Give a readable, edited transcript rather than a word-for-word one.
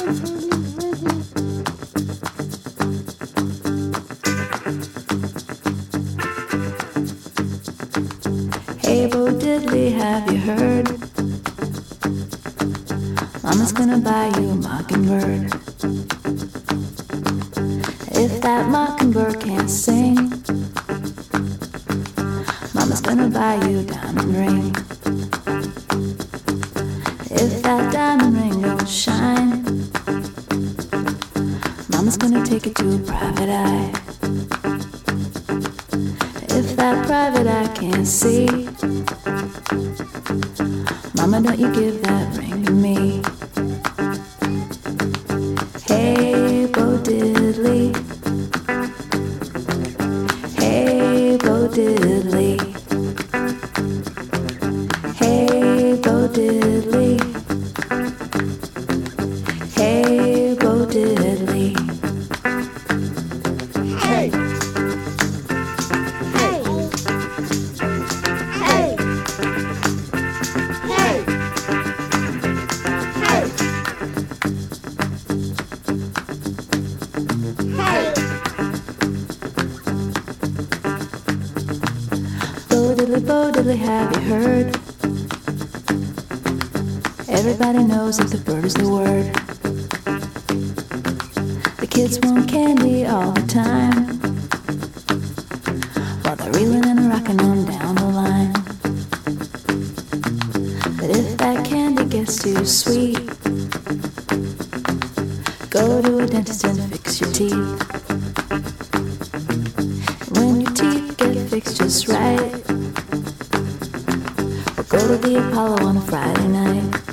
Hey Bo Diddley, have you heard? Mama's gonna buy you a mockingbird. If that mockingbird can't sing, Mama's gonna buy you a diamond ring. If that diamond ring don't shine, Mama's gonna take it to a private eye. If that private eye can't see, Mama, don't you give that ring to me. Hey Bo Diddley, hey Bo Diddley, hey Bo Diddley, hey Bo Diddley. Hey! Hey! Hey! Hey! Hey! Hey! Bo Diddley, have you heard? Everybody knows that the bird is the word. The kids want candy all the time, while they're reeling and rocking on down the line. But if that candy gets too sweet, go to a dentist and fix your teeth. When your teeth get fixed just right, or go to the Apollo on a Friday night.